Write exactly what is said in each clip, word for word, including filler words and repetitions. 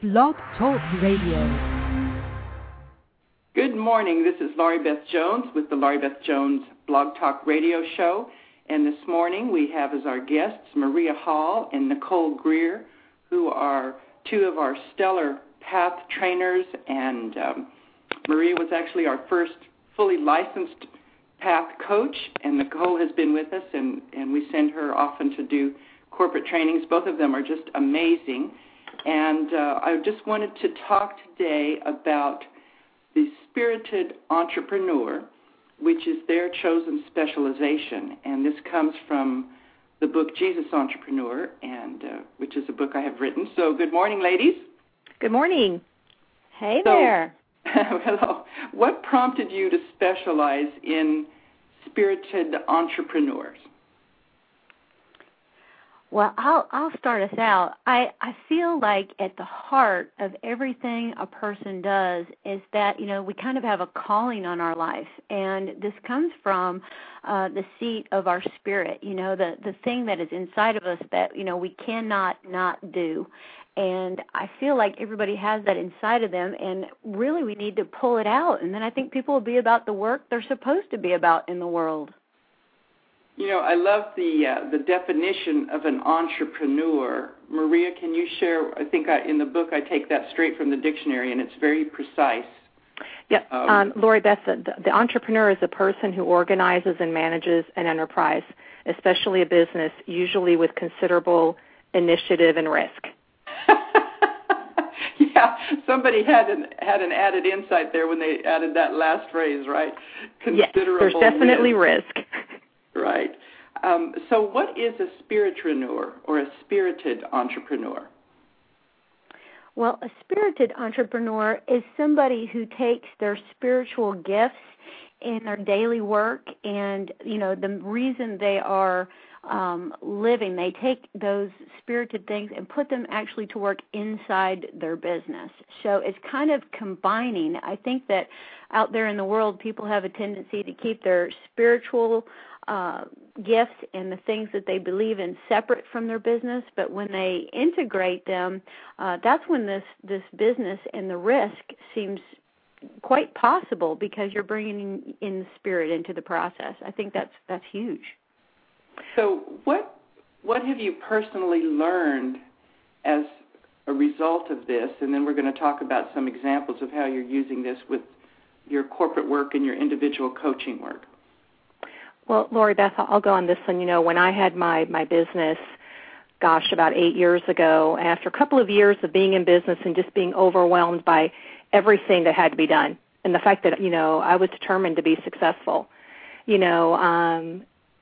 Blog Talk Radio. Good morning. This is Laurie Beth Jones with the Laurie Beth Jones Blog Talk Radio Show. And this morning we have as our guests Maria Hall and Nicole Greer, who are two of our stellar PATH trainers. And um, Maria was actually our first fully licensed PATH coach, and Nicole has been with us, and, and we send her often to do corporate trainings. Both of them are just amazing. And uh, I just wanted to talk today about the spirited entrepreneur, which is their chosen specialization. And this comes from the book Jesus Entrepreneur, and uh, which is a book I have written. So good morning, ladies. Good morning. Hey so, there. Hello. What prompted you to specialize in spirited entrepreneurs? Well, I'll I'll start us out. I, I feel like at the heart of everything a person does is that, you know, we kind of have a calling on our life, and this comes from uh, the seat of our spirit, you know, the, the thing that is inside of us that, you know, we cannot not do. And I feel like everybody has that inside of them, and really we need to pull it out, and then I think people will be about the work they're supposed to be about in the world. You know, I love the uh, the definition of an entrepreneur. Maria, can you share? I think I, in the book I take that straight from the dictionary, and it's very precise. Yeah, um, um, Lori Beth, the, the entrepreneur is a person who organizes and manages an enterprise, especially a business, usually with considerable initiative and risk. Yeah, somebody had an had an added insight there when they added that last phrase, right? Considerable yes, there's definitely risk. risk. Right. Um, so what is a spiritpreneur or a spirited entrepreneur? Well, a spirited entrepreneur is somebody who takes their spiritual gifts in their daily work and, you know, the reason they are um, living, they take those spirited things and put them actually to work inside their business. So it's kind of combining. I think that out there in the world, people have a tendency to keep their spiritual Uh, gifts and the things that they believe in separate from their business, but when they integrate them, uh, that's when this, this business and the risk seems quite possible because you're bringing in the spirit into the process. I think that's that's huge. So what what have you personally learned as a result of this? And then we're going to talk about some examples of how you're using this with your corporate work and your individual coaching work. Well, Lori Beth, I'll go on this one. You know, when I had my, my business, gosh, about eight years ago, after a couple of years of being in business and just being overwhelmed by everything that had to be done, and the fact that, you know, I was determined to be successful, you know, um,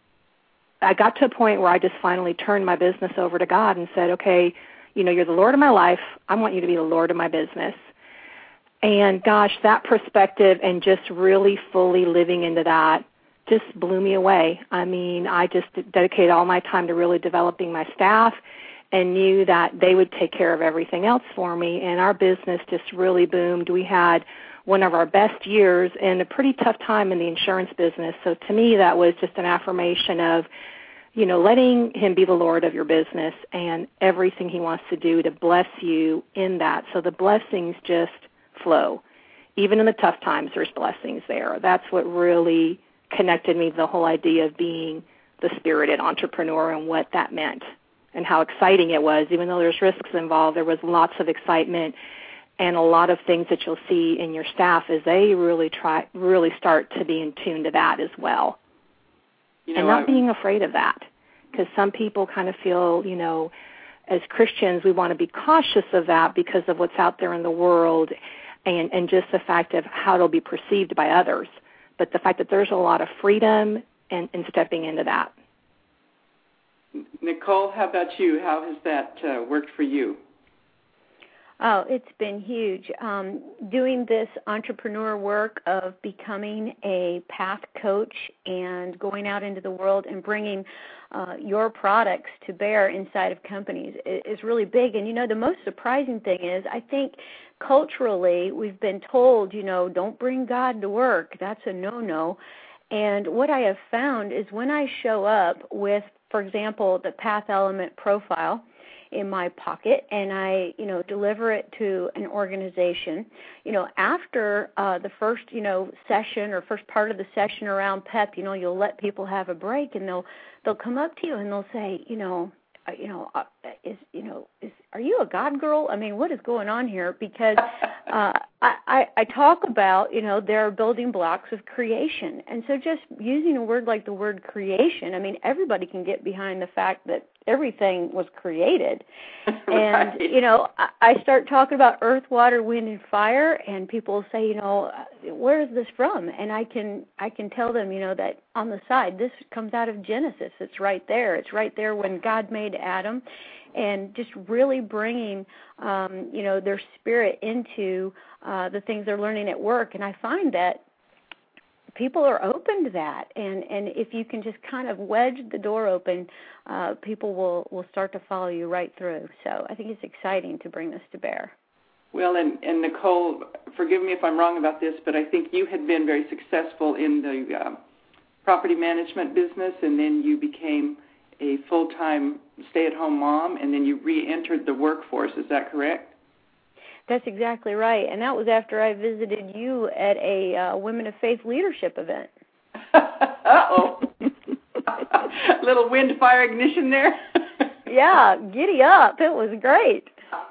I got to a point where I just finally turned my business over to God and said, okay, you know, you're the Lord of my life. I want you to be the Lord of my business. And, gosh, that perspective and just really fully living into that just blew me away. I mean, I just dedicated all my time to really developing my staff and knew that they would take care of everything else for me, and our business just really boomed. We had one of our best years in a pretty tough time in the insurance business. So to me, that was just an affirmation of, you know, letting him be the Lord of your business and everything he wants to do to bless you in that. So the blessings just flow. Even in the tough times, there's blessings there. That's what really connected me to the whole idea of being the spirited entrepreneur and what that meant and how exciting it was. Even though there's risks involved, there was lots of excitement and a lot of things that you'll see in your staff as they really try, really start to be in tune to that as well. You know, and not I, being afraid of that, because some people kind of feel, you know, as Christians, we want to be cautious of that because of what's out there in the world and, and just the fact of how it'll be perceived by others. But the fact that there's a lot of freedom in, in stepping into that. Nicole, how about you? How has that uh, worked for you? Oh, it's been huge. Um, doing this entrepreneur work of becoming a PATH coach and going out into the world and bringing uh, your products to bear inside of companies is really big. And, you know, the most surprising thing is I think culturally we've been told, you know, don't bring God to work. That's a no-no. And what I have found is when I show up with, for example, the PATH Element profile, in my pocket, and I, you know, deliver it to an organization. You know, after uh, the first, you know, session or first part of the session around PEP, you know, you'll let people have a break, and they'll they'll come up to you and they'll say, you know, uh, you know, uh, is you know, is are you a God girl? I mean, what is going on here? Because uh, I, I I talk about, you know, there are building blocks of creation, and so just using a word like the word creation, I mean, everybody can get behind the fact that everything was created. And, right. you know, I, I start talking about earth, water, wind, and fire, and people say, you know, where is this from? And I can I can tell them, you know, that on the side, this comes out of Genesis. It's right there. It's right there when God made Adam, and just really bringing, um, you know, their spirit into uh, the things they're learning at work. And I find that people are open to that, and, and if you can just kind of wedge the door open, uh, people will, will start to follow you right through. So I think it's exciting to bring this to bear. Well, and, and Nicole, forgive me if I'm wrong about this, but I think you had been very successful in the uh, property management business, and then you became a full-time stay-at-home mom, and then you re-entered the workforce. Is that correct? That's exactly right, and that was after I visited you at a uh, Women of Faith leadership event. Uh-oh. Little wind, fire, ignition there. Yeah, giddy up. It was great.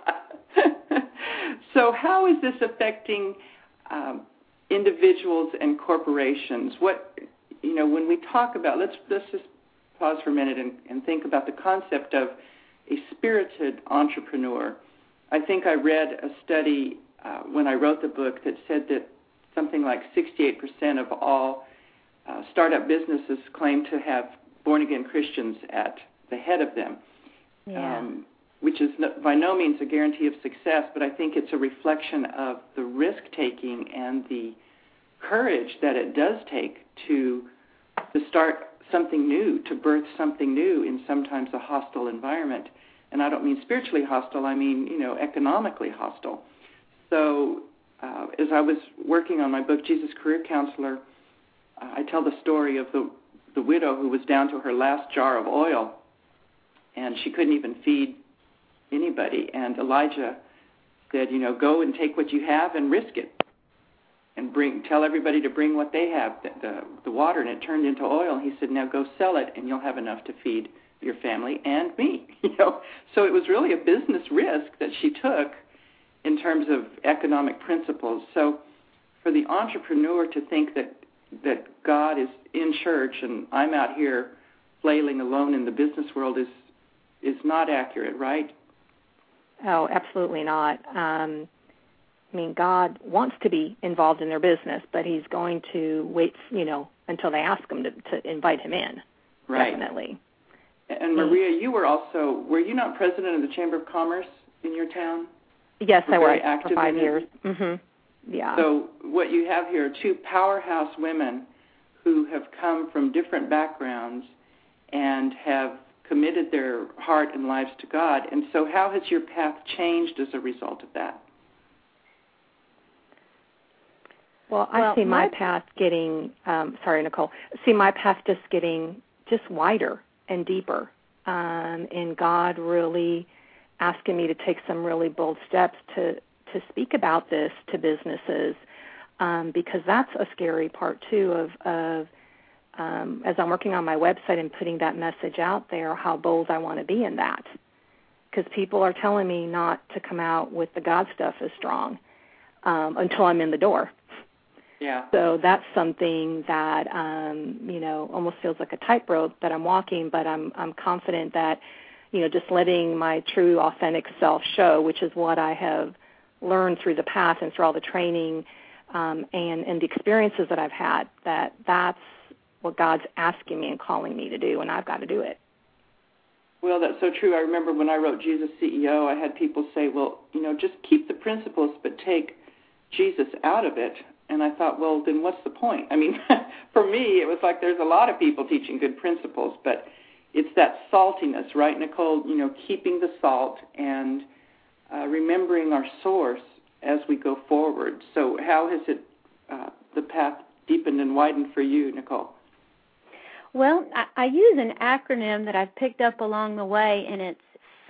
So how is this affecting um, individuals and corporations? What, you know, when we talk about, let's, let's just pause for a minute and, and think about the concept of a spirited entrepreneur. I think I read a study uh, when I wrote the book that said that something like sixty-eight percent of all uh, startup businesses claim to have born-again Christians at the head of them, yeah. um, which is no, by no means a guarantee of success, but I think it's a reflection of the risk-taking and the courage that it does take to to start something new, to birth something new in sometimes a hostile environment. And I don't mean spiritually hostile, I mean, you know, economically hostile. So uh, as I was working on my book, Jesus Career Counselor, uh, I tell the story of the, the widow who was down to her last jar of oil, and she couldn't even feed anybody. And Elijah said, you know, go and take what you have and risk it. And bring, tell everybody to bring what they have, the, the, the water, and it turned into oil. He said, now go sell it, and you'll have enough to feed your family and me. You know, so it was really a business risk that she took in terms of economic principles. So for the entrepreneur to think that that God is in church and I'm out here flailing alone in the business world is is not accurate, right? Oh, absolutely not. Um, I mean, God wants to be involved in their business, but he's going to wait, you know, until they ask him to, to invite him in. Right. Definitely. And Maria, you were also, were you not president of the Chamber of Commerce in your town? Yes, I was for five years. Mm-hmm. Yeah. So what you have here are two powerhouse women who have come from different backgrounds and have committed their heart and lives to God. And so how has your path changed as a result of that? Well, I well, see my, my path getting, um, sorry, Nicole, see my path just getting just wider and deeper, um, and God really asking me to take some really bold steps to, to speak about this to businesses, um, because that's a scary part, too, of, of um, as I'm working on my website and putting that message out there, how bold I want to be in that, because people are telling me not to come out with the God stuff as strong um, until I'm in the door. Yeah. So that's something that, um, you know, almost feels like a tightrope that I'm walking, but I'm I'm confident that, you know, just letting my true, authentic self show, which is what I have learned through the path and through all the training um, and, and the experiences that I've had, that that's what God's asking me and calling me to do, and I've got to do it. Well, that's so true. I remember when I wrote Jesus C E O, I had people say, well, you know, just keep the principles but take Jesus out of it. And I thought, well, then what's the point? I mean, for me, it was like there's a lot of people teaching good principles, but it's that saltiness, right, Nicole? You know, keeping the salt and uh, remembering our source as we go forward. So how has it, uh, the path deepened and widened for you, Nicole? Well, I, I use an acronym that I've picked up along the way, and it's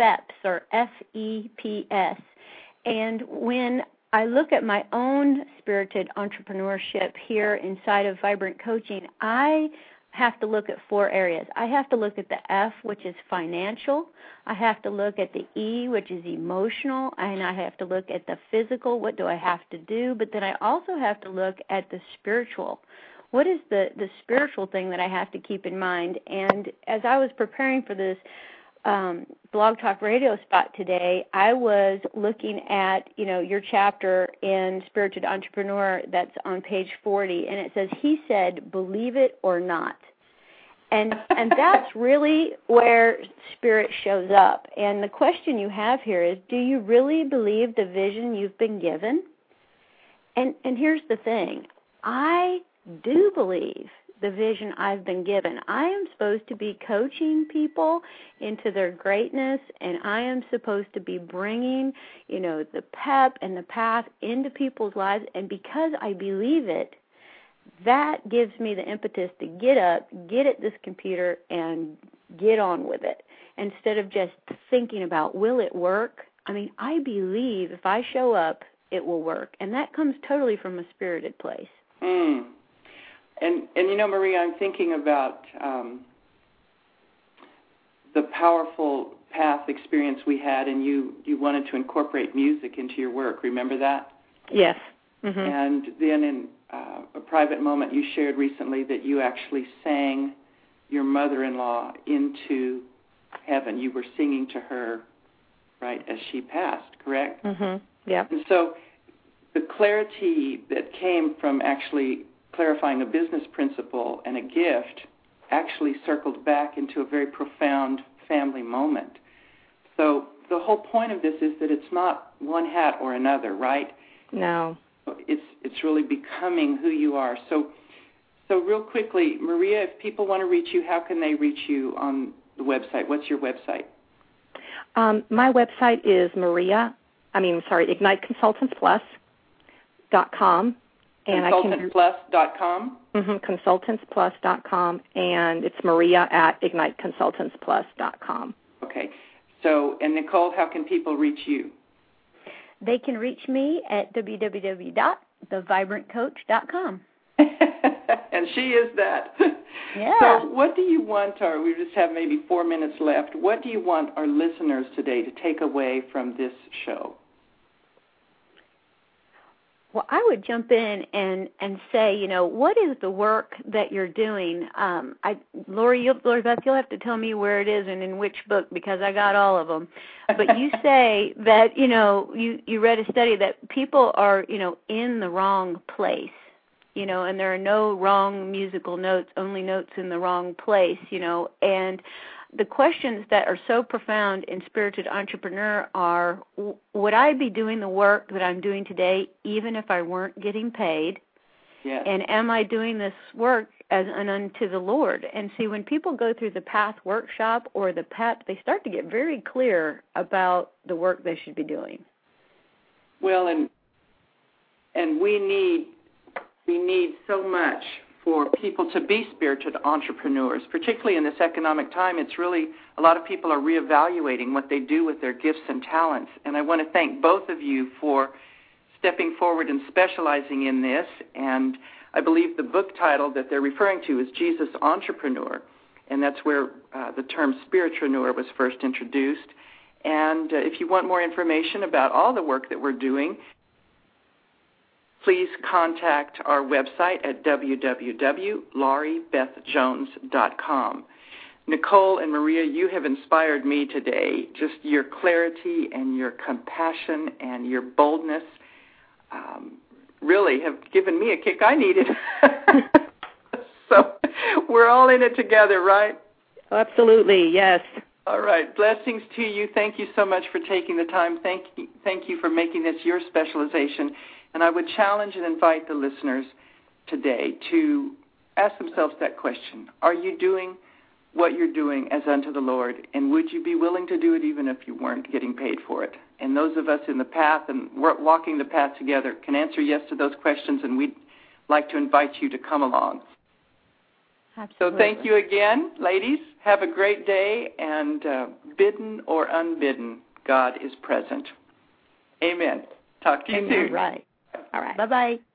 FEPS, or F E P S. And when I look at my own spirited entrepreneurship here inside of Vibrant Coaching, I have to look at four areas. I have to look at the F, which is financial. I have to look at the E, which is emotional. And I have to look at the physical. What do I have to do? But then I also have to look at the spiritual. What is the, the spiritual thing that I have to keep in mind? And as I was preparing for this um, Blog Talk Radio spot today, I was looking at, you know, your chapter in Spirited Entrepreneur that's on page forty, and it says, he said, believe it or not. And and that's really where spirit shows up. And the question you have here is, do you really believe the vision you've been given? And and here's the thing. I do believe the vision I've been given. I am supposed to be coaching people into their greatness, and I am supposed to be bringing, you know, the pep and the path into people's lives. And because I believe it, that gives me the impetus to get up, get at this computer, and get on with it, instead of just thinking about, will it work? I mean, I believe if I show up, it will work. And that comes totally from a spirited place. Mm. And, and you know, Maria, I'm thinking about um, the powerful path experience we had, and you, you wanted to incorporate music into your work. Remember that? Yes. Mm-hmm. And then in uh, a private moment you shared recently that you actually sang your mother-in-law into heaven. You were singing to her, right, as she passed, correct? Mm-hmm. Yeah. And so the clarity that came from actually clarifying a business principle and a gift actually circled back into a very profound family moment. So the whole point of this is that it's not one hat or another, right? No. It's it's really becoming who you are. So so real quickly, Maria, if people want to reach you, how can they reach you on the website? What's your website? Um, my website is Maria, I mean, sorry, Ignite Consultants Plus dot com. And Consultants Plus dot com? Mm-hmm, Consultants Plus dot com, and it's Maria at Ignite Consultants Plus dot com. Okay. So, and Nicole, how can people reach you? They can reach me at w w w dot the vibrant coach dot com. And she is that. Yeah. So what do you want our, we just have maybe four minutes left, what do you want our listeners today to take away from this show? Well, I would jump in and, and say, you know, what is the work that you're doing? Um, I, Lori, you'll, Lori Beth, you'll have to tell me where it is and in which book, because I got all of them. But you say that, you know, you, you read a study that people are, you know, in the wrong place, you know, and there are no wrong musical notes, only notes in the wrong place, you know, and the questions that are so profound in Spirited Entrepreneur are, would I be doing the work that I'm doing today even if I weren't getting paid? Yes. And am I doing this work as an unto the Lord? And see, when people go through the Path Workshop or the P E P, they start to get very clear about the work they should be doing. Well, and and we need we need so much for people to be spirited entrepreneurs, particularly in this economic time. It's really, a lot of people are reevaluating what they do with their gifts and talents. And I want to thank both of you for stepping forward and specializing in this. And I believe the book title that they're referring to is Jesus Entrepreneur, and that's where uh, the term spiritpreneur was first introduced. And uh, if you want more information about all the work that we're doing, please contact our website at w w w dot laurie beth jones dot com. Nicole and Maria, you have inspired me today. Just your clarity and your compassion and your boldness um, really have given me a kick I needed. So we're all in it together, right? Absolutely, yes. All right. Blessings to you. Thank you so much for taking the time. Thank you, thank you for making this your specialization. And I would challenge and invite the listeners today to ask themselves that question. Are you doing what you're doing as unto the Lord? And would you be willing to do it even if you weren't getting paid for it? And those of us in the path and walking the path together can answer yes to those questions, and we'd like to invite you to come along. Absolutely. So thank you again, ladies. Have a great day, and uh, bidden or unbidden, God is present. Amen. Talk to you Amen. soon. All right. All right. Bye-bye.